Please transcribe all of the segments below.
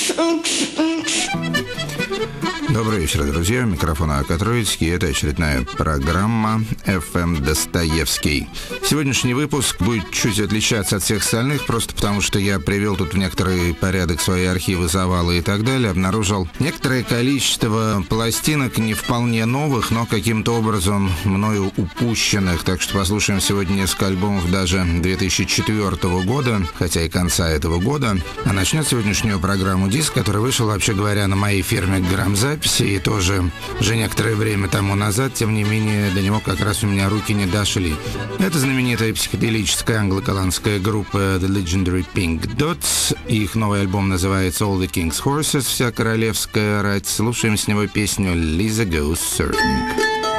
Добрый вечер, друзья. У микрофона Ака Троицкий. Это очередная программа FM Достоевский. Сегодняшний выпуск будет чуть отличаться от всех остальных, просто потому что я привел тут в некоторый порядок свои архивы, завалы и так далее. Обнаружил некоторое количество пластинок не вполне новых, но каким-то образом мною упущенных. Так что послушаем сегодня несколько альбомов даже 2004 года, хотя и конца этого года. А начнет сегодняшнюю программу диск, который вышел, вообще говоря, на моей фирме «Грамзапись», и тоже уже некоторое время тому назад, тем не менее, до него как раз у меня руки не дошли. Это знаменитая психоделическая англо-голландская группа The Legendary Pink Dots. Их новый альбом называется All the King's Horses, вся королевская рать. Слушаем с него песню Lisa Goes Surfing.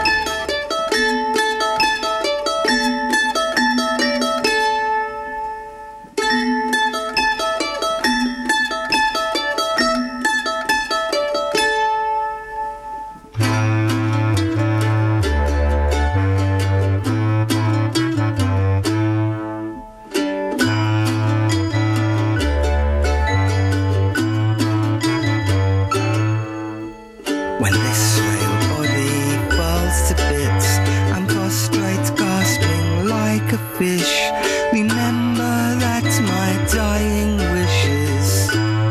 When this frail body falls to bits and prostrate, gasping like a fish, remember that my dying wishes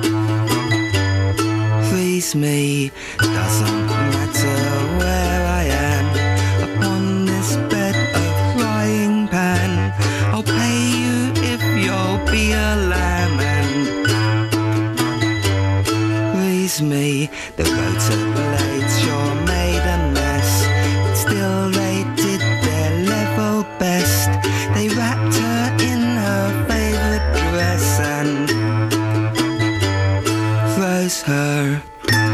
freeze me. Doesn't matter where I am upon this bed of frying pan. I'll pay you if you'll be a lamb and freeze me. The rotor blades sure made a mess, but still they did their level best. They wrapped her in her favorite dress and froze her.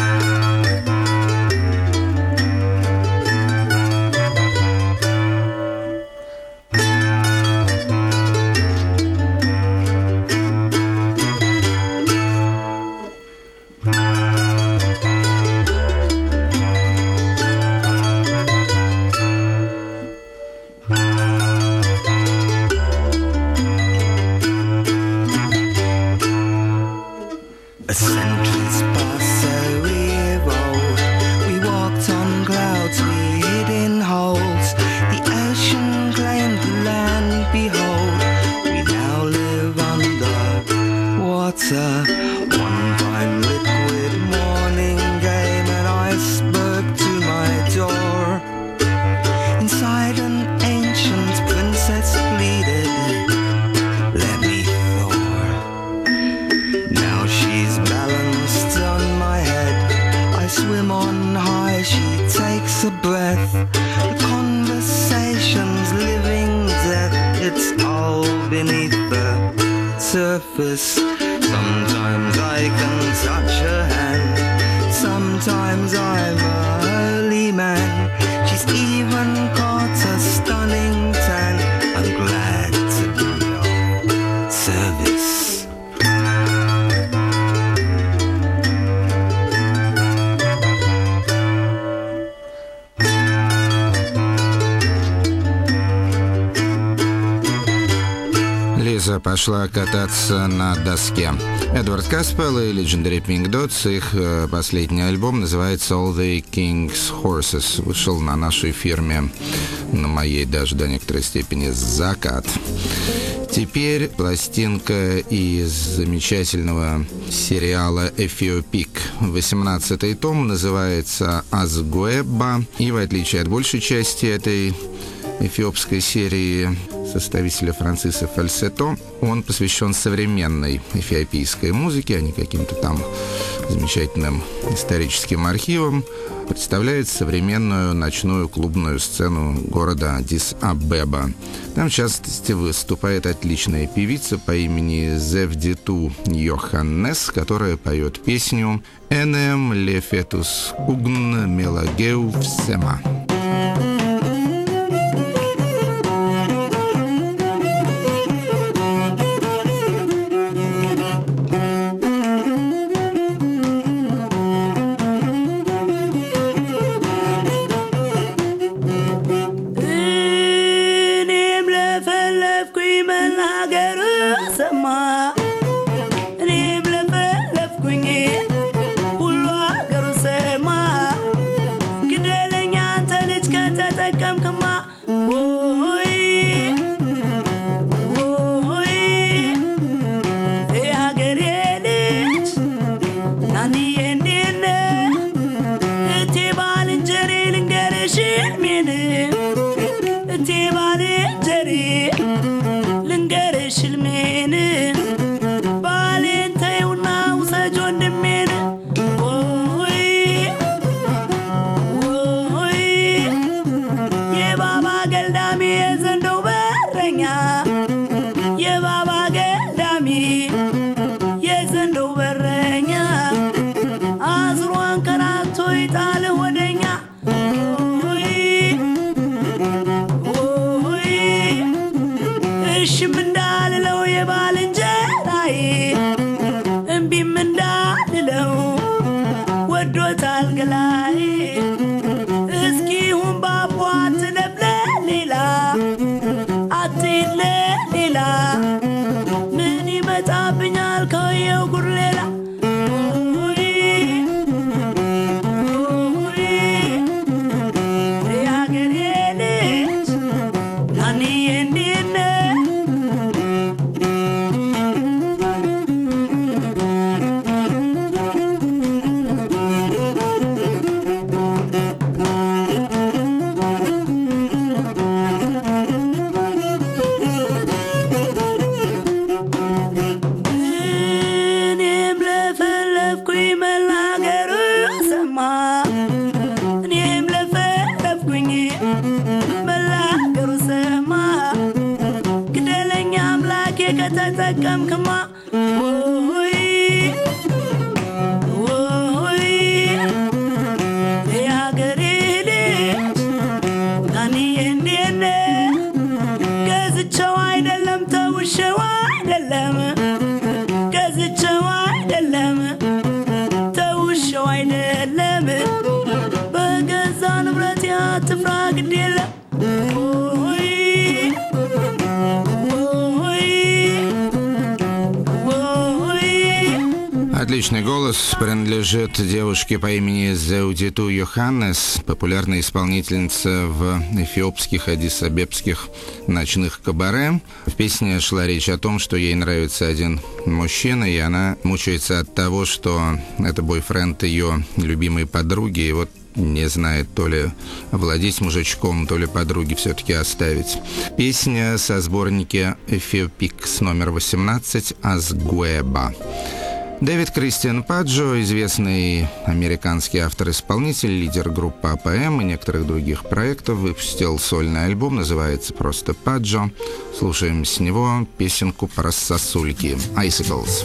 A century's passed, so we evolved. We walked on clouds, we hid in holes. The ocean claimed the land, behold. We now live under water. One fine liquid morning came and I spoke to my door. Inside an ancient princess pleaded, let me thaw. Now she's balanced on my head, I swim on high, she takes a breath. The conversation's living death, it's all beneath the surface. Sometimes I can touch her hand, sometimes I'm a holy man. She's even got a stunning tan, I'm glad to be of service. Лиза пошла кататься на доске. Эдвард Каспел и Legendary Pink Dots, их последний альбом называется All the King's Horses. Вышел на нашей фирме, на моей даже до некоторой степени, «Закат». Теперь пластинка из замечательного сериала «Эфиопик». 18-й том называется «Азгуэбба». И в отличие от большей части этой эфиопской серии составителя Франсиса Фальсето, он посвящен современной эфиопийской музыке, а не каким-то там замечательным историческим архивам. Представляет современную ночную клубную сцену города Аддис-Абеба. Там в частности выступает отличная певица по имени Зевдиту Йоханнес, которая поет песню «Энем лефетус угн мелагеу всема». Sema, ni blef blef kwingi ገላይ እስኪ ሁን ባቧት ለብለሌላ አትለ ሌላ ምን ይመጣብኛል ከየው ጉርሌላ ተጠቀምክማ ወይ ወይ ያገሬ ልጅ ታኒ እንዴነ ገዝቸው አይደለም ተውሸው አይደለም ገዝቸው አይደለም ተውሸው አይደለም በገዛ ንብረት ያትፍራ ግድ የለም Отличный голос принадлежит девушке по имени Зеудиту Йоханнес, популярная исполнительница в эфиопских аддис-абебских ночных кабаре. В песне шла речь о том, что ей нравится один мужчина, и она мучается от того, что это бойфренд ее любимой подруги, и вот не знает, то ли овладеть мужичком, то ли подруги все-таки оставить. Песня со сборника Эфиопикс номер 18 «Азгуэба». Дэвид Кристиан Паджо, известный американский автор-исполнитель, лидер группы АПМ и некоторых других проектов, выпустил сольный альбом, называется просто «Паджо». Слушаем с него песенку про сосульки «Icicles».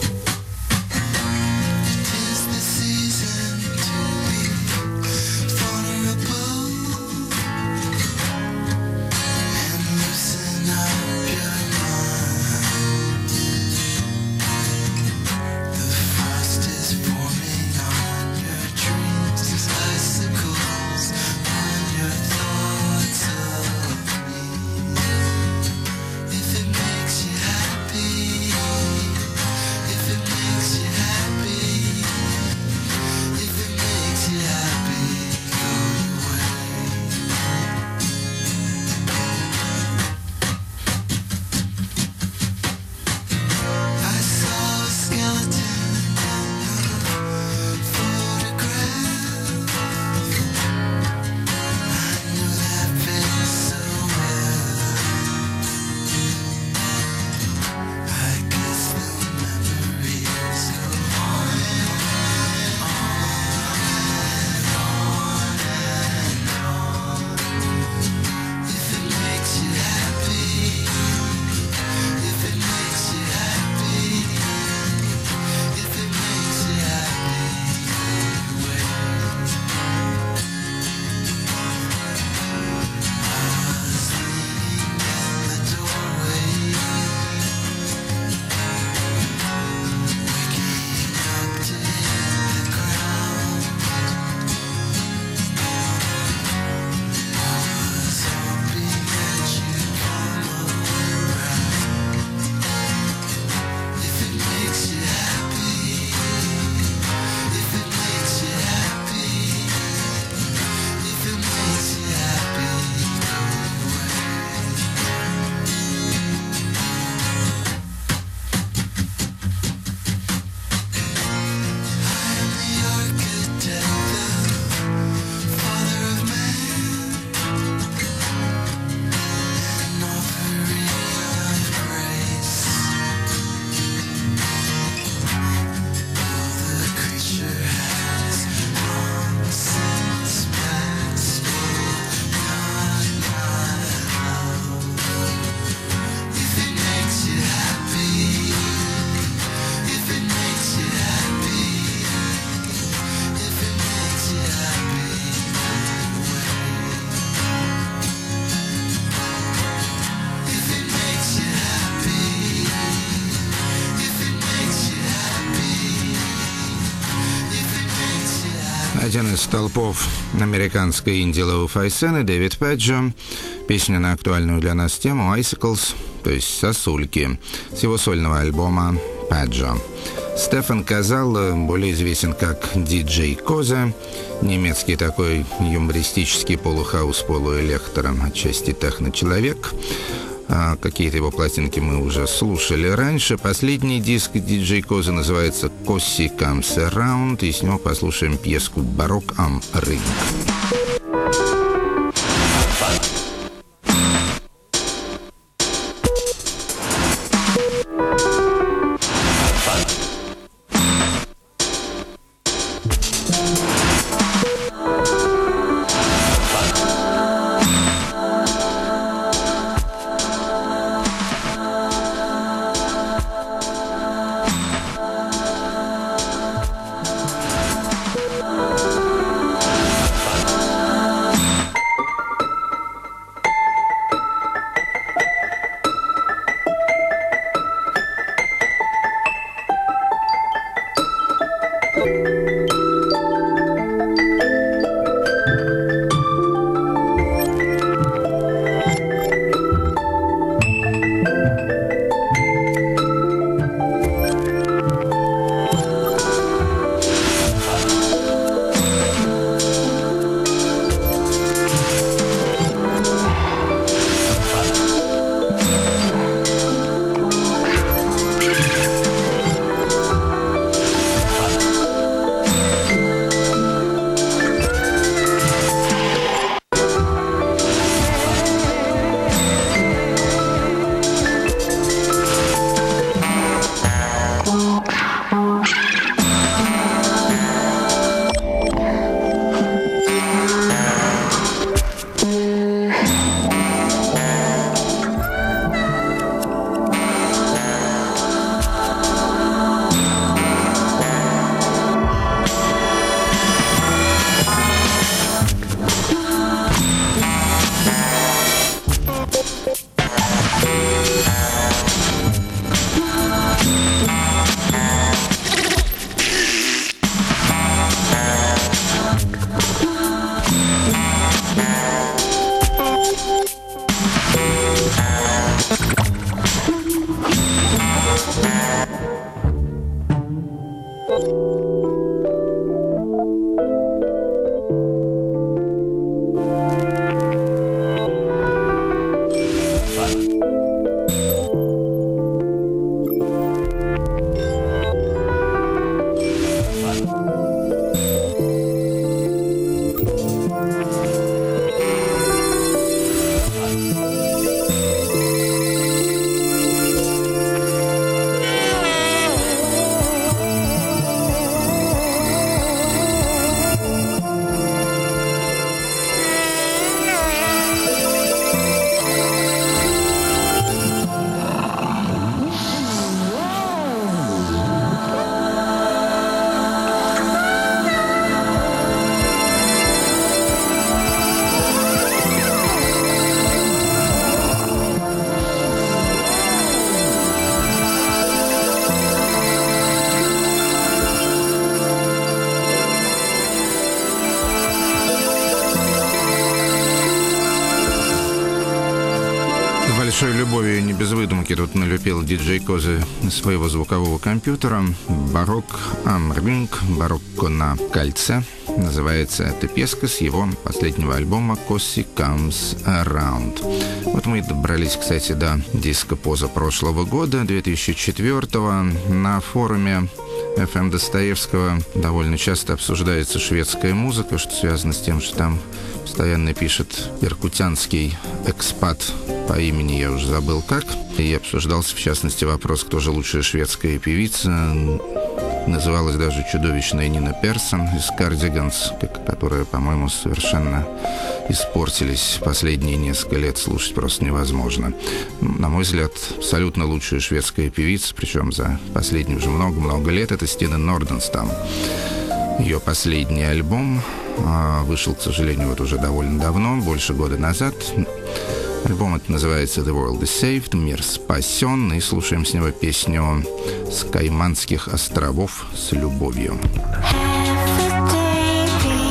If it Один из столпов американской инди-лоу-фай сцены Дэвид Пэджо. Песня на актуальную для нас тему «Icicles», то есть «Сосульки», с его сольного альбома «Пэджо». Стефан Казал более известен как диджей Козе, немецкий такой юмористический полухаус, полуэлектро, отчасти техно-человек. Какие-то его пластинки мы уже слушали раньше. Последний диск диджей Козы называется «Cossi Comes Around», и с него послушаем пьеску «Baroque am Ring». Большой любовью и не без выдумки тут налепил диджей Козы своего звукового компьютера. «Baroque am Ring», «Барокко на кольце». Называется эта песка с его последнего альбома «Cossi Comes Around». Вот мы добрались, кстати, до диска позапрошлого года, 2004-го. На форуме FM Достоевского довольно часто обсуждается шведская музыка, что связано с тем, что там постоянно пишет иркутянский экспат по имени, я уже забыл как. И обсуждался, в частности, вопрос, кто же лучшая шведская певица. Называлась даже чудовищная Нина Персон из «Кардиганс», которая, по-моему, совершенно испортились последние несколько лет, слушать просто невозможно. На мой взгляд, абсолютно лучшая шведская певица, причем за последние уже много-много лет, это Стина Норденстам. Ее последний альбом вышел, к сожалению, вот уже довольно давно, больше года назад. Альбом это называется «The World is Saved», «Мир спасен», и слушаем с него песню «С Кайманских островов с любовью». Half a day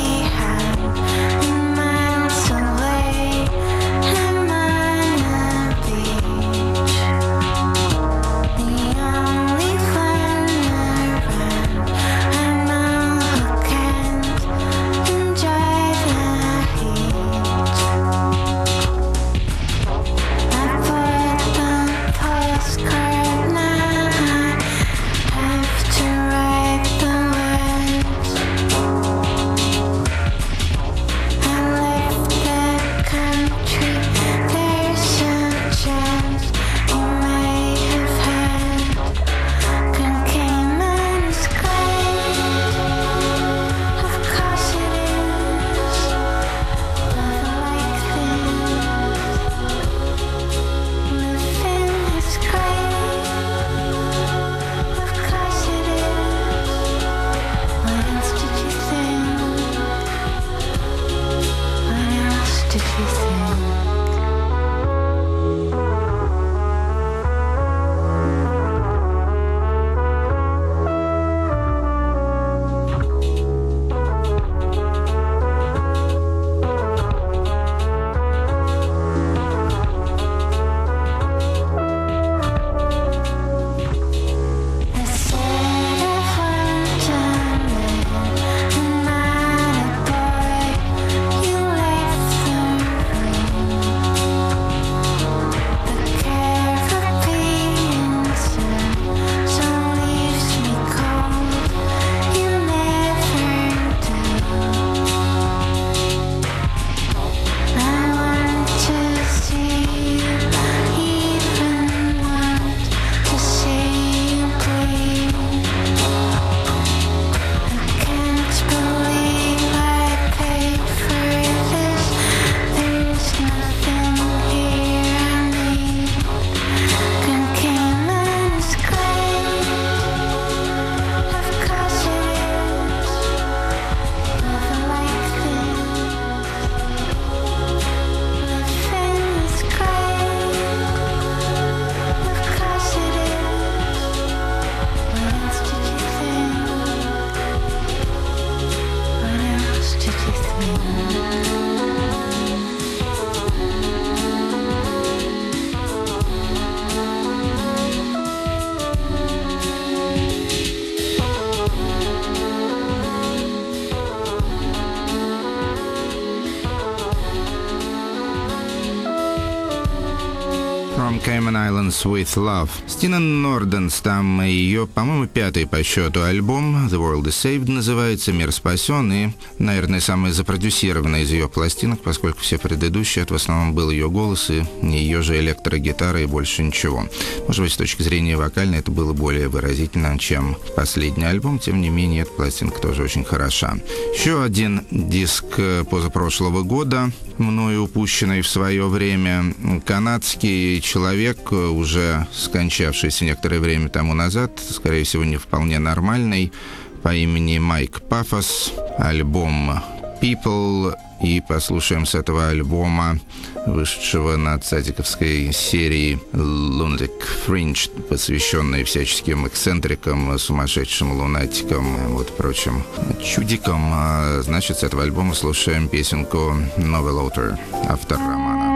Cayman Islands with Love. Стина Норденс, там ее, по-моему, 5-й по счету альбом The World is Saved называется, «Мир спасен», и, наверное, самая запродюсированная из ее пластинок, поскольку все предыдущие, это в основном был ее голос и ее же электрогитара и больше ничего. Может быть, с точки зрения вокальной это было более выразительно, чем последний альбом, тем не менее, эта пластинка тоже очень хороша. Еще один диск позапрошлого года, мною упущенный в свое время, канадский человек, уже скончавшийся некоторое время тому назад, скорее всего, не вполне нормальный, по имени Майк Пафос, альбом «People», и послушаем с этого альбома, вышедшего на цадиковской серии «Lunatic Fringe», посвященной всяческим эксцентрикам, сумасшедшим лунатикам и вот прочим чудикам. Значит, с этого альбома слушаем песенку «Novel Author», автор романа.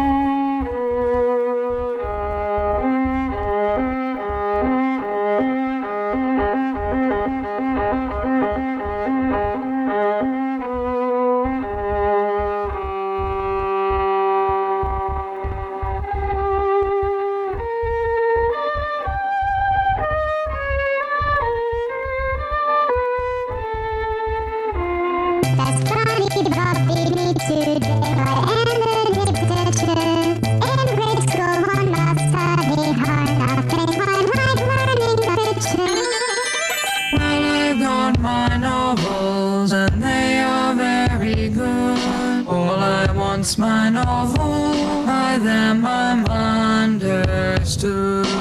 My novel, by them I'm understood.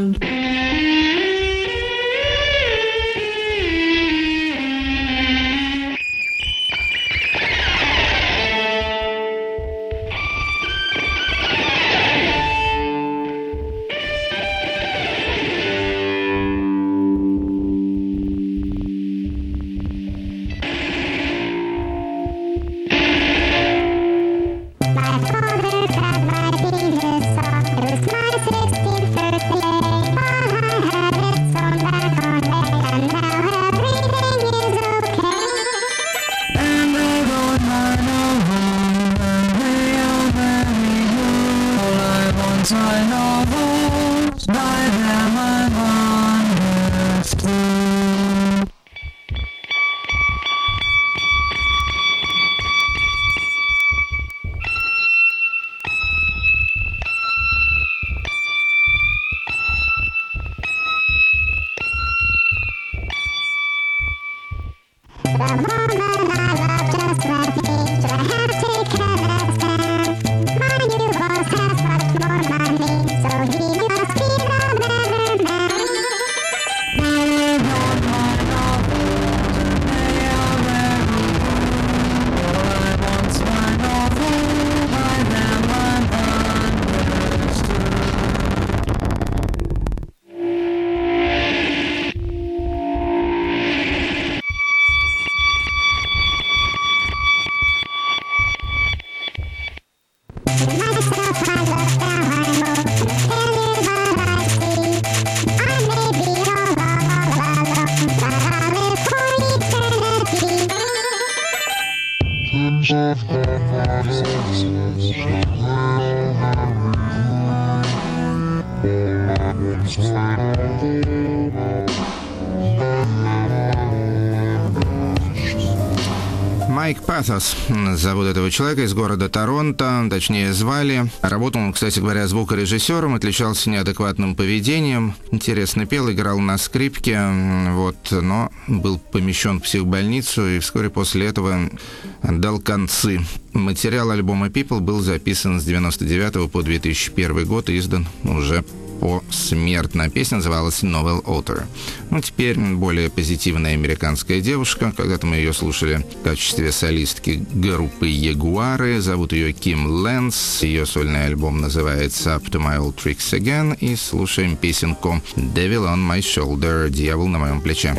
Майк Пафос зовут этого человека, из города Торонто, точнее звали. Работал он, кстати говоря, звукорежиссером, отличался неадекватным поведением, интересно пел, играл на скрипке, вот, но был помещен в психбольницу и вскоре после этого дал концы. Материал альбома People был записан с 1999 по 2001 год и издан уже посмертно. Песня называлась «Novel Author». Ну, теперь более позитивная американская девушка. Когда-то мы ее слушали в качестве солистки группы «Ягуары». Зовут ее Ким Лэнс. Ее сольный альбом называется «Up to My Old Tricks Again». И слушаем песенку «Devil on My Shoulder» — «Дьявол на моем плече».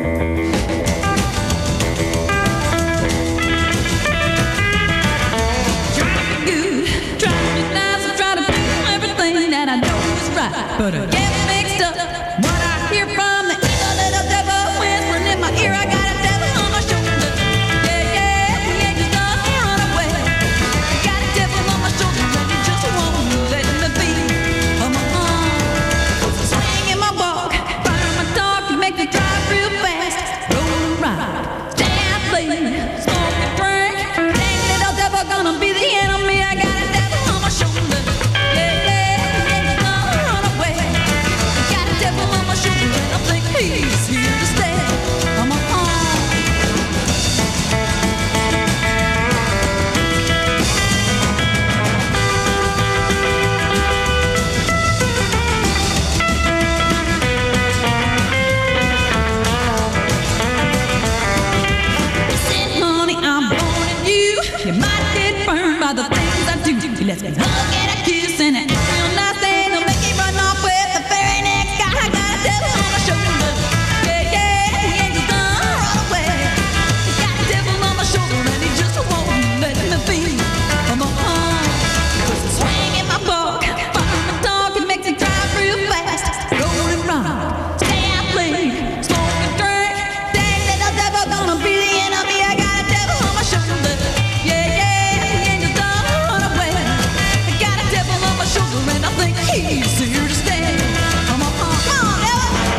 But I get mixed up what I hear from the evil little devil whispering in my ear. I got a devil on my shoulder. Yeah, yeah, we ain't just gonna run away. Got a devil on my shoulder and you just won't let me be. I'm a play, smoke and drink. Dang little devil gonna be the enemy. I got a devil on my shoulder. Yeah, yeah, ain't gonna run away. I got a devil on my shoulder and I think he's here to stay. I'm a you might get burned by the things I do. You left me hug and a kiss and an real nice thing to make you run off with the very next guy. I got a devil on my shoulder. Yeah, yeah, he ain't just done run away. I got a devil on my shoulder and he just won't let me be. I'm a swing in my book, fire my dog, it makes me drive real fast. Roll and ride, stay out late, smoke and drink. Dang little devil gonna be the enemy. I got a devil on my shoulder. And I think he's here to stay. Come on, come on,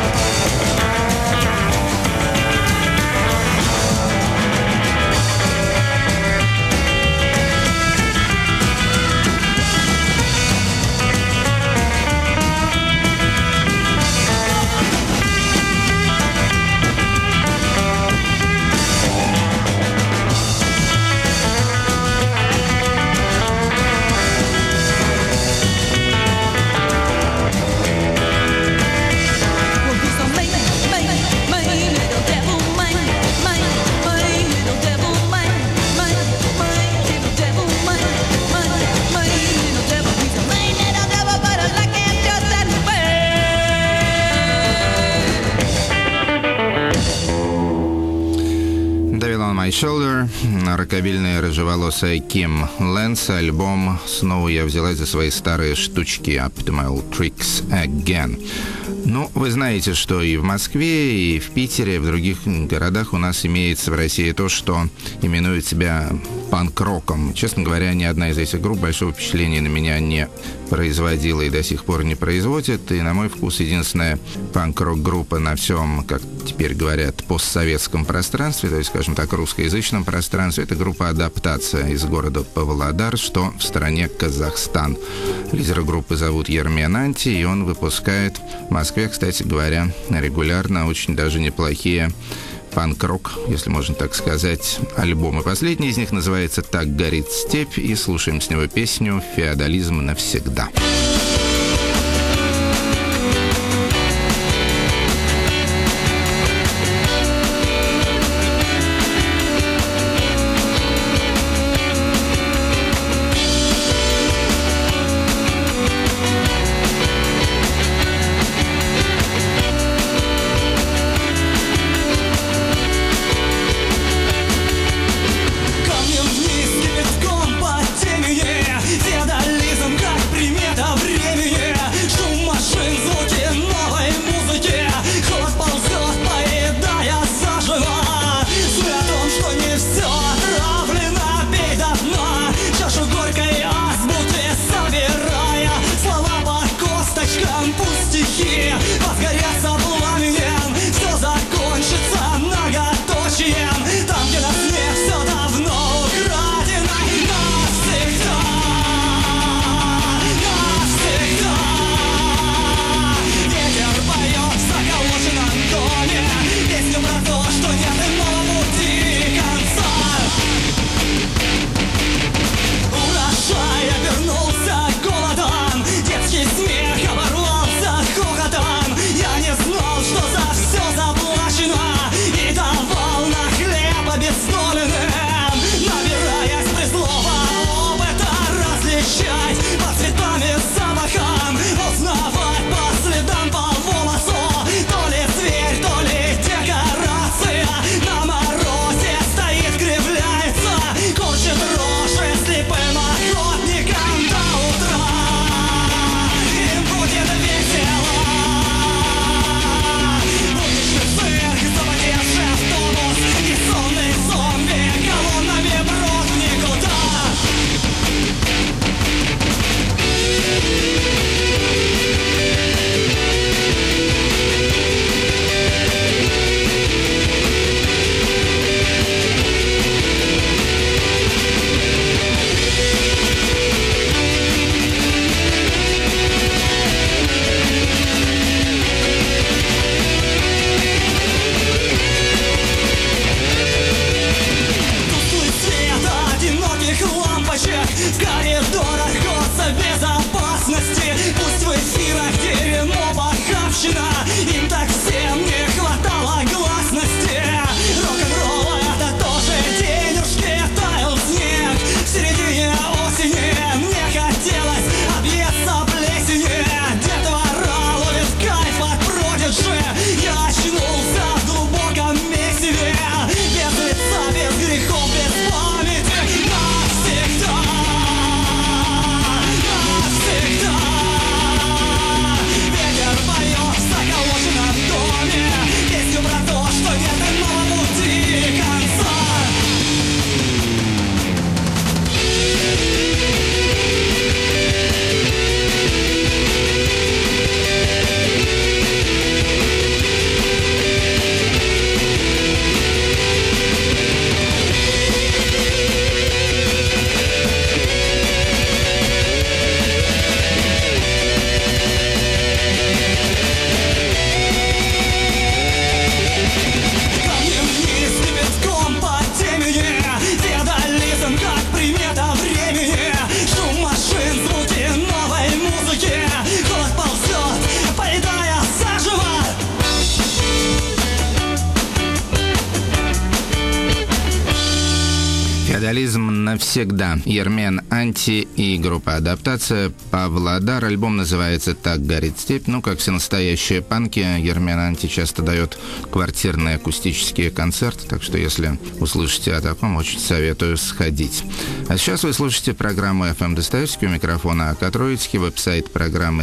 My Shoulder, рокобильная рыжеволосая Ким Лэнс, альбом «Снова я взялась за свои старые штучки», Up to my old tricks again. Ну, вы знаете, что и в Москве, и в Питере, и в других городах у нас имеется в России то, что именует себя панк-роком. Честно говоря, ни одна из этих групп большого впечатления на меня не производила и до сих пор не производит. И, на мой вкус, единственная панк-рок-группа на всем, как теперь говорят, постсоветском пространстве, то есть, скажем так, русскоязычном пространстве, это группа «Адаптация» из города Павлодар, что в стране Казахстан. Лидера группы зовут Ермен Анти, и он выпускает в Москве, кстати говоря, регулярно очень даже неплохие панк-рок, если можно так сказать, альбомы. Последний из них называется «Так горит степь», и слушаем с него песню «Феодализм навсегда». Феодализм как примета Феодализм навсегда. Ермен Анти и группа «Адаптация». Павлодар. Альбом называется «Так горит степь». Ну, как все настоящие панки, Ермен Анти часто дает квартирные акустические концерты, так что если услышите о таком, очень советую сходить. А сейчас вы слушаете программу FM Достоевский, у микрофона Ака Троицкий, веб-сайт программы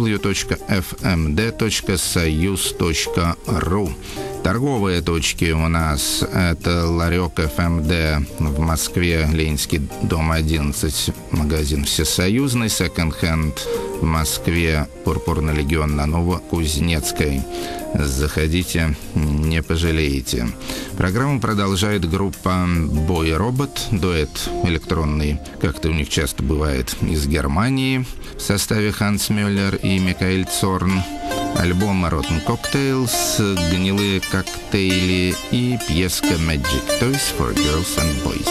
www.fmd.soyuz.ru. Торговые точки у нас – это Ларек ФМД в Москве, Ленинский, дом 11, магазин Всесоюзный, секонд-хенд в Москве, Пурпурный легион на Новокузнецкой. Заходите, не пожалеете. Программу продолжает группа «Бой Робот», дуэт электронный, как-то у них часто бывает, из Германии в составе Ханс Мюллер и Микаэль Цорн. Альбом «Rotten Cocktails», «Гнилые коктейли» и пьеска «Magic Toys for Girls and Boys».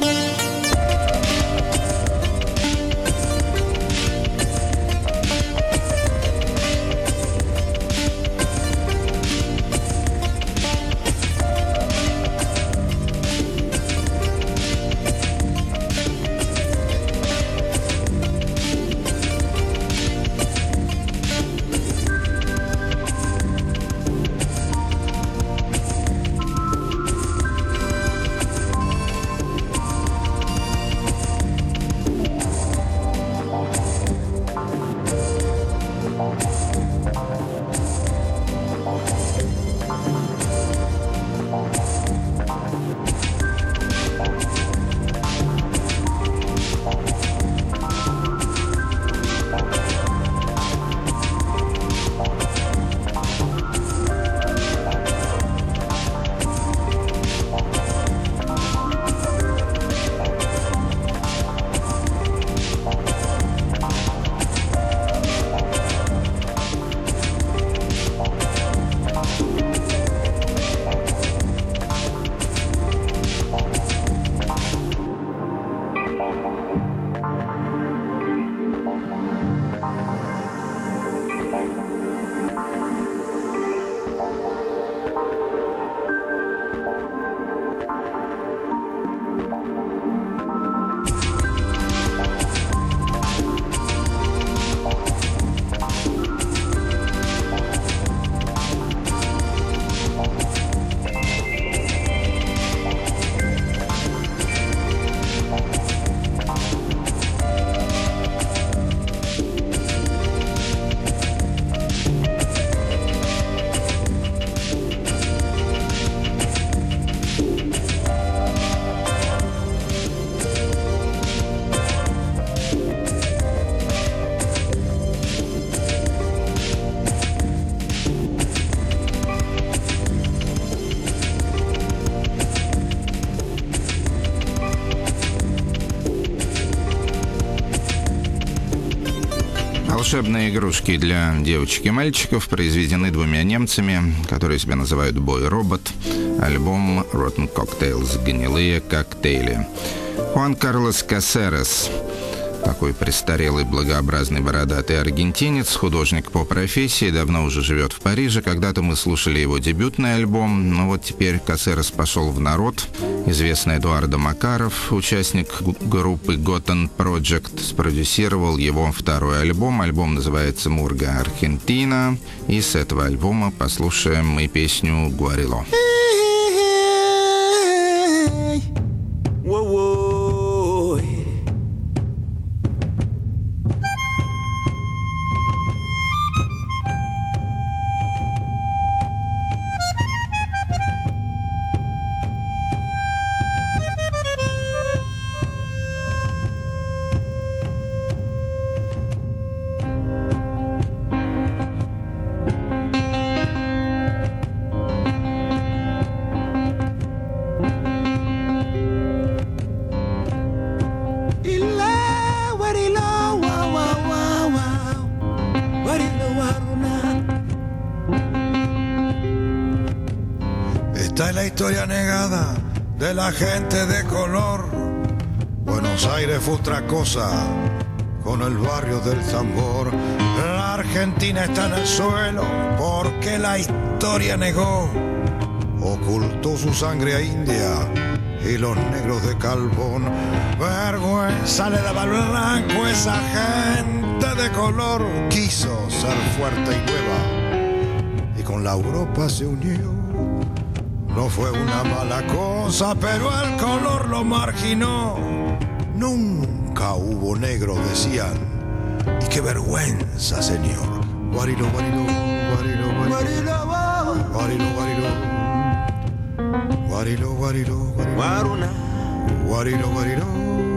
Волшебные игрушки для девочек и мальчиков произведены двумя немцами, которые себя называют «Бой Робот». Альбом «Rotten Cocktails» — «Гнилые коктейли». Хуан Карлос Касерес, такой престарелый, благообразный, бородатый аргентинец, художник по профессии, давно уже живет в Париже. Когда-то мы слушали его дебютный альбом, но вот теперь Касерес пошел в народ. Известный Эдуардо Макаров, участник группы Gotham Project, спродюсировал его второй альбом. Альбом называется «Мурга Аргентина». И с этого альбома послушаем мы песню «Гуарило». Esta es la historia negada de la gente de color. Buenos Aires fue otra cosa con el barrio del tambor. La Argentina está en el suelo porque la historia negó, ocultó su sangre a India y los negros de Calvón. Vergüenza le daba al blanco, esa gente de color quiso ser fuerte y nueva y con la Europa se unió. No fue una mala cosa, pero el color lo marginó. Nunca hubo negro, decían, y qué vergüenza, señor. Guarilo, guarilo, guarilo, guarilo, guarilo, guarilo, guarilo, guarilo, guarilo, guarilo, guarilo.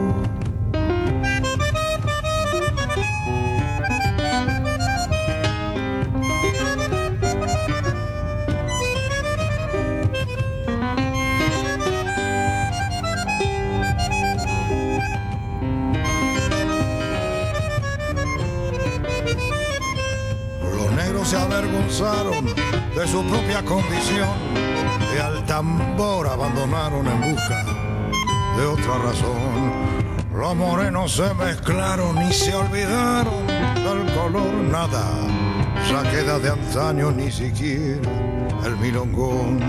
Se avergonzaron de su propia condición y al tambor abandonaron en busca de otra razón. Los morenos se mezclaron y se olvidaron del color, nada ya queda de antaño, ni siquiera el milongón.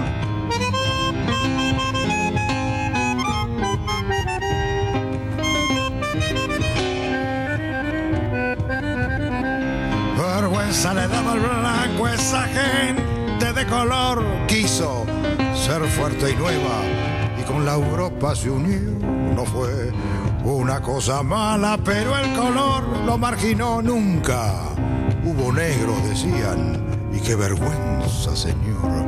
Vergüenza le daba al blanco, esa gente de color quiso ser fuerte y nueva y con la Europa se unió. No fue una cosa mala, pero el color lo marginó. Nunca hubo negro, decían, y qué vergüenza, señor.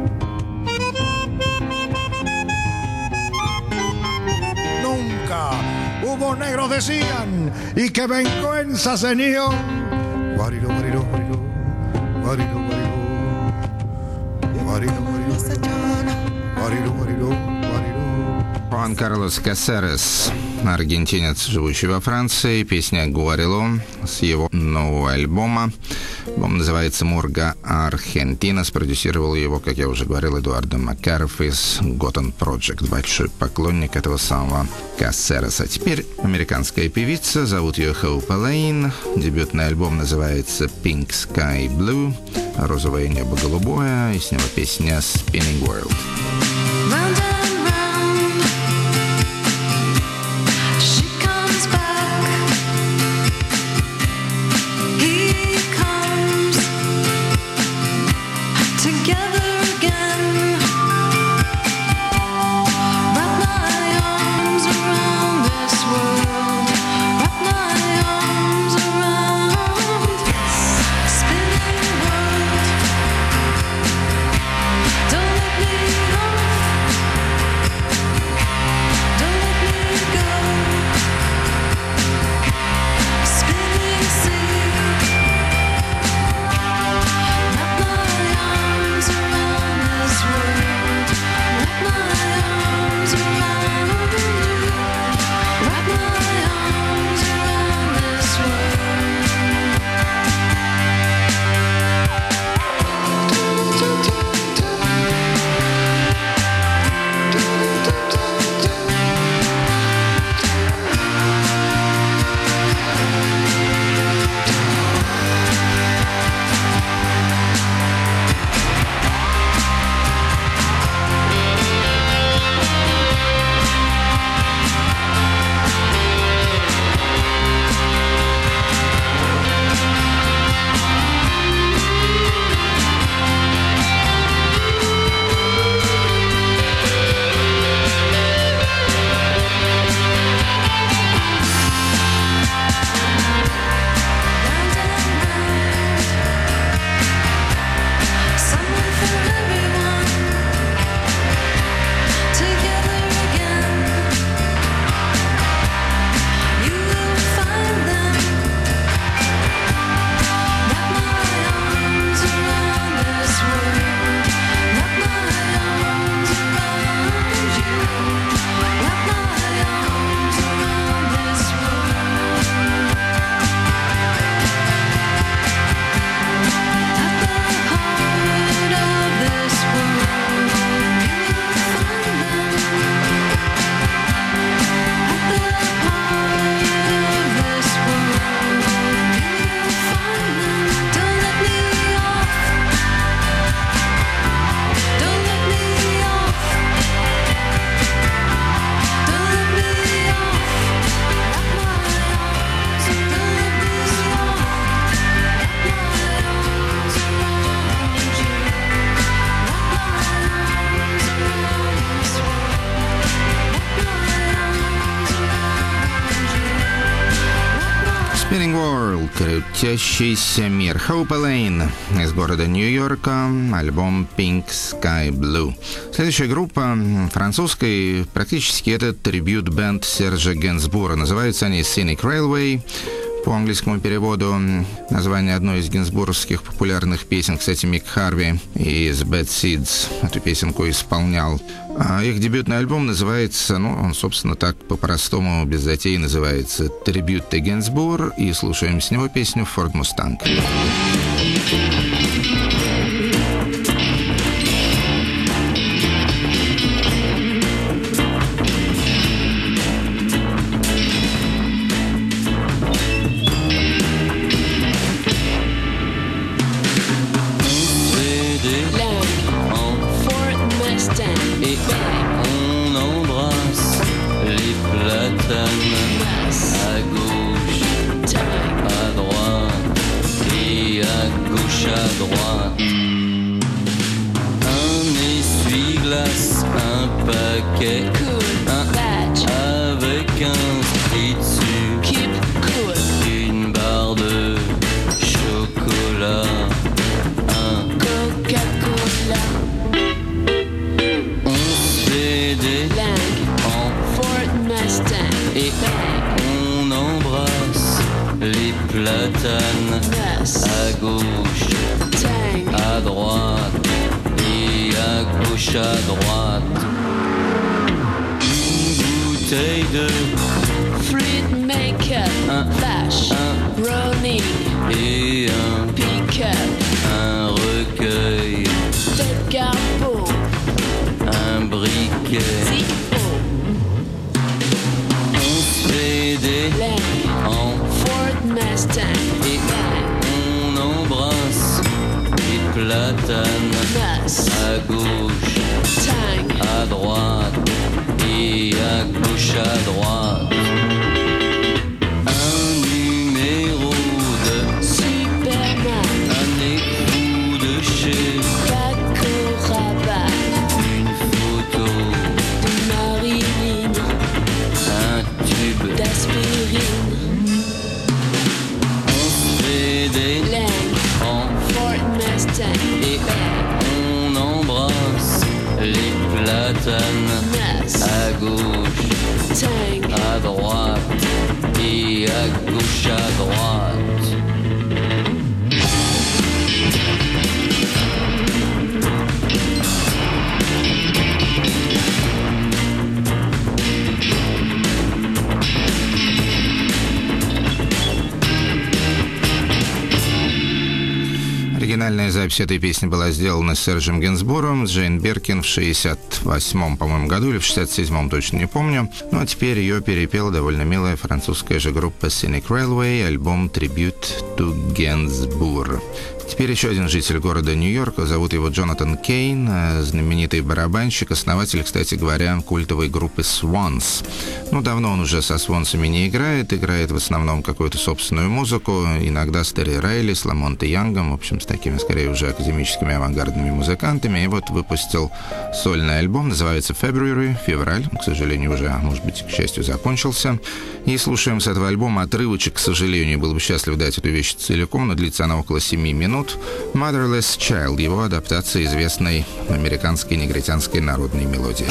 Nunca hubo negro, decían, y qué vergüenza, señor. Guarilo, guarilo, guarilo, guarilo, guarilo, guarilo, guarilo, guarilo, guarilo. Хуан Карлос Касерес, аргентинец, живущий во Франции, песня «Гуарило» с его нового альбома. Альбом называется «Мурга Аргентина». Спродюсировал его, как я уже говорил, Эдуардо Макаров из Gotham Project, большой поклонник этого самого Касереса. Теперь американская певица, зовут ее Hope Lane. Дебютный альбом называется «Pink Sky Blue», «Розовое небо голубое», и с него песня «Spinning World». Don't let me go. Spinning World, крутящийся мир. Hope Lane из города Нью-Йорка, альбом Pink Sky Blue. Следующая группа французская, практически это трибьют-бенд Сержа Генсбура. Называются они Scenic Railway. По английскому переводу название одной из генсбуровских популярных песен, кстати, Мик Харви из Bad Seeds эту песенку исполнял. А их дебютный альбом называется, он, собственно, так по-простому, без затей называется «Tribute to Gainsbourg», и слушаем с него песню «Ford Mustang». À gauche, à droite, et à gauche, à droite. Une bouteille de fruit make-up, un flash, un Ronnie et un pick-up, un recueil, Edgar Poe, un briquet. Zippo, On se fait des Lang, en Ford Mustang, et on embrasse les platanes. Nuss, À gauche, Tang, à droite et à gauche, à droite. Un numéro de Superman, un écrou de chez Paco Rabanne, une photo, de Marilyn, un tube. d'aspirine, On se fait des Lang, en Ford Mustang, et on embrasse les platanes. Nuss, À gauche, Tang, à droite et à gauche, à droite. Оригинальная запись этой песни была сделана с Сержем Генсбуром, с Джейн Беркин в 68-м, по-моему, году, или в 67-м, точно не помню. Ну, а теперь ее перепела довольно милая французская же группа Scenic Railway, альбом Tribute to Gainsbourg. Теперь еще один житель города Нью-Йорка, зовут его Джонатан Кейн, знаменитый барабанщик, основатель, кстати говоря, культовой группы Swans. Давно он уже со Свонсами не играет в основном какую-то собственную музыку, иногда с Терри Райли, с Ламонте Янгом, в общем, с такими, скорее, уже академическими авангардными музыкантами, и вот выпустил сольный альбом, называется February, февраль, к сожалению, уже, может быть, к счастью, закончился. И слушаем с этого альбома отрывочек, к сожалению, был бы счастлив дать эту вещь целиком, но длится она около 7 минут. Motherless Child, его адаптация известной американской негритянской народной мелодии.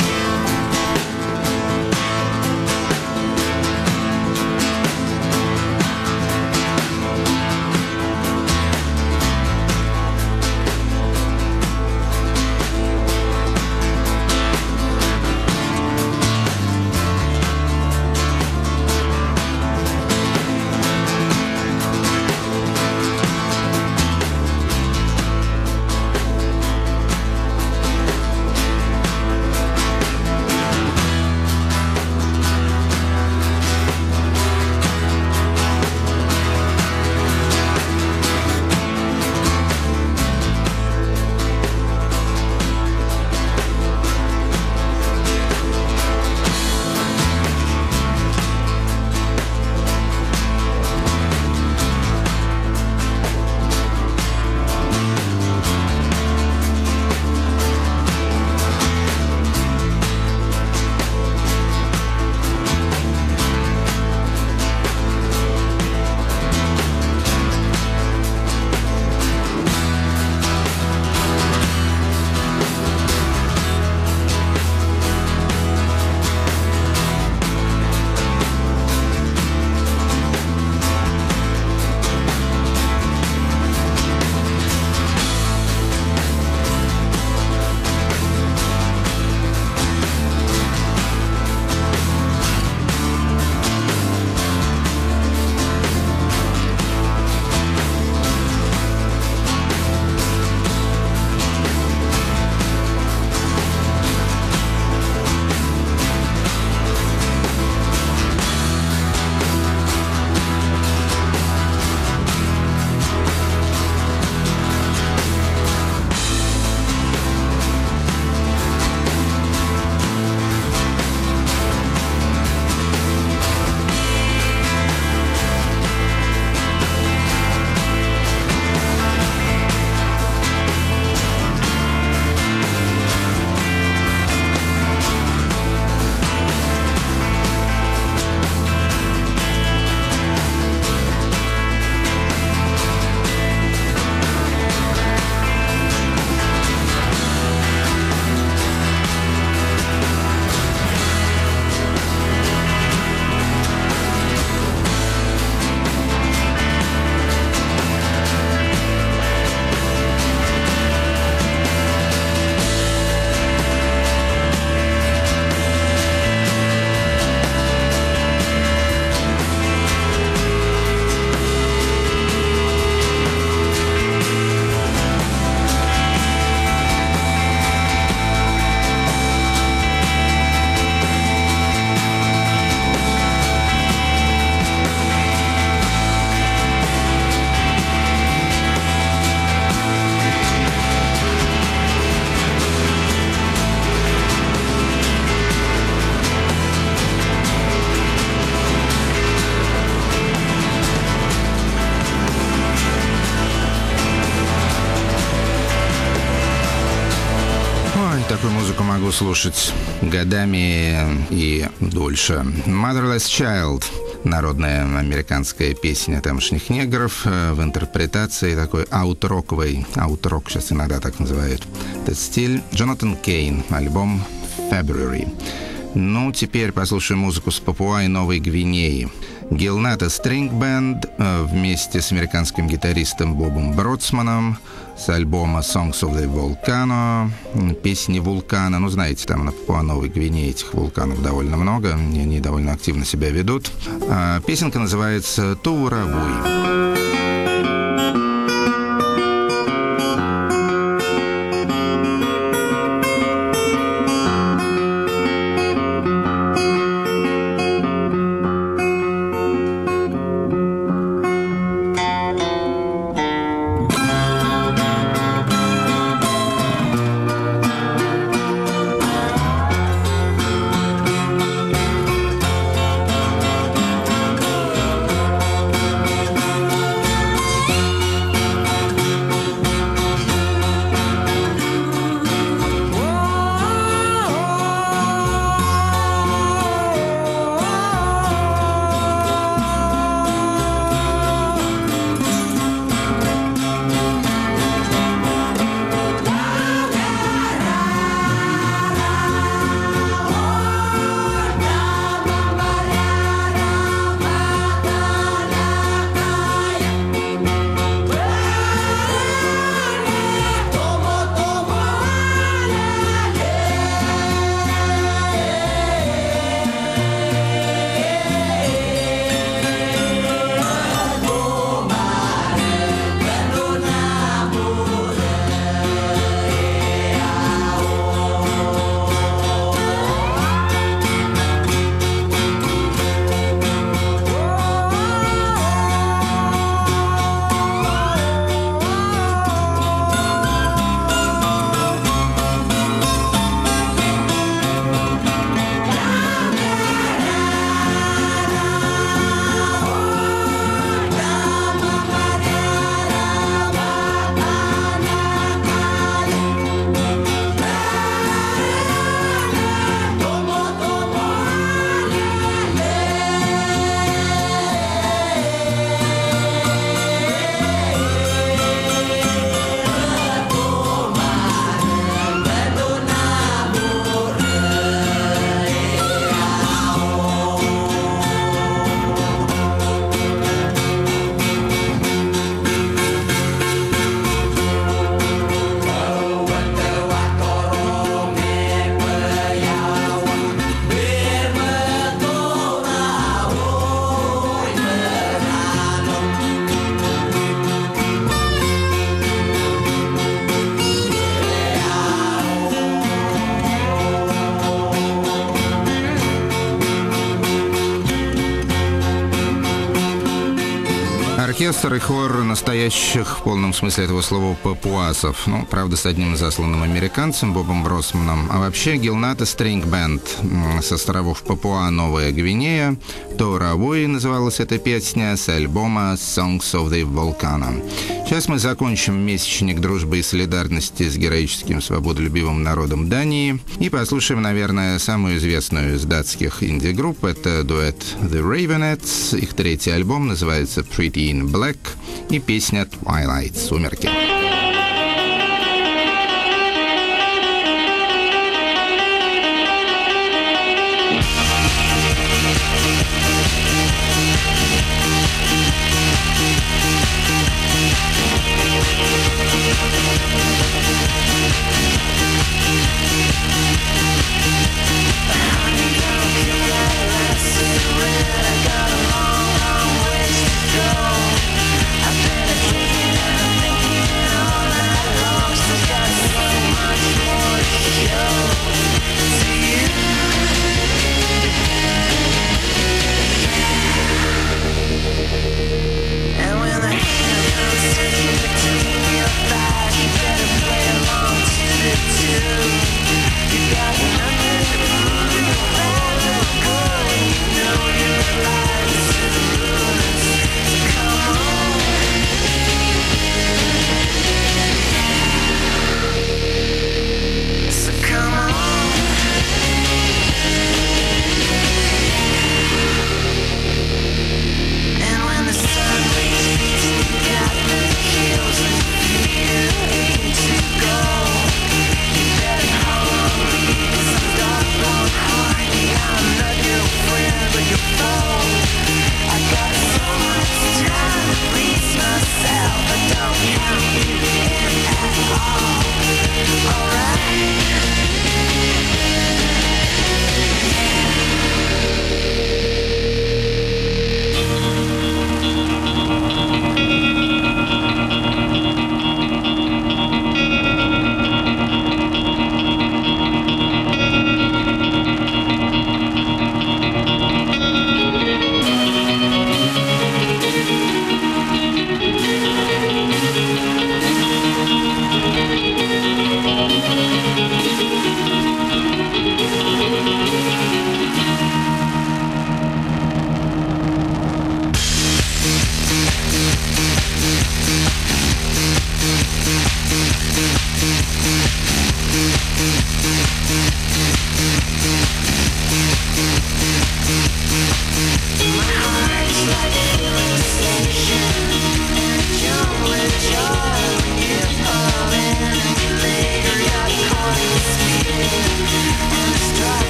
могу слушать годами и дольше. Motherless Child. Народная американская песня тамошних негров в интерпретации такой аут-роковой. Аут-рок сейчас иногда так называют этот стиль. Джонатан Кейн. Альбом February. Ну, теперь послушаем музыку с Папуа и Новой Гвинеи. Гилната String Band вместе с американским гитаристом Бобом Бродсманом с альбома Songs of the Volcano, песни вулкана. Ну, знаете, там на Папуа-Новой Гвинее этих вулканов довольно много, они довольно активно себя ведут. Песенка называется «Туравуй». Оркестр и хор настоящих, в полном смысле этого слова, папуасов. Ну, правда, с одним засланным американцем, Бобом Бродсманом. А вообще Гилната String Band с островов Папуа, Новая Гвинея. «Туравуй» называлась эта песня с альбома Songs of the Volcano. Сейчас мы закончим месячник дружбы и солидарности с героическим свободолюбивым народом Дании и послушаем, наверное, самую известную из датских инди-групп. Это дуэт The Ravenettes. Их третий альбом называется Pretty in Black и песня Twilight, «Сумерки». I've been a dreaming and thinking all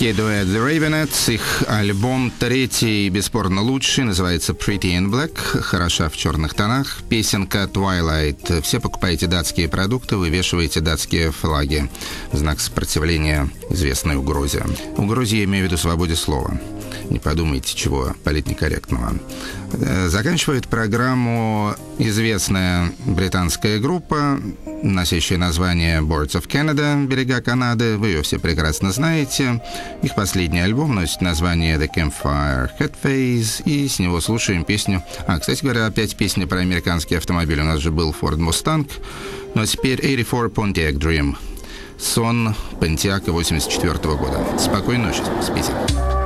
Английский дуэт The Ravenettes. Их альбом третий, бесспорно лучший, называется Pretty in Black, хороша в черных тонах. Песенка Twilight. Все покупаете датские продукты, вывешиваете датские флаги в знак сопротивления известной угрозе. Угрозе я имею в виду свободе слова. Не подумайте, чего политнекорректного. Заканчивает программу известная британская группа, носящая название Boards of Canada, берега Канады. Вы ее все прекрасно знаете. Их последний альбом носит название The Campfire Head Phase, и с него слушаем песню... кстати говоря, опять песня про американский автомобиль. У нас же был Ford Mustang, но теперь 84 Pontiac Dream. Сон Понтиака 84 года. Спокойной ночи, спите.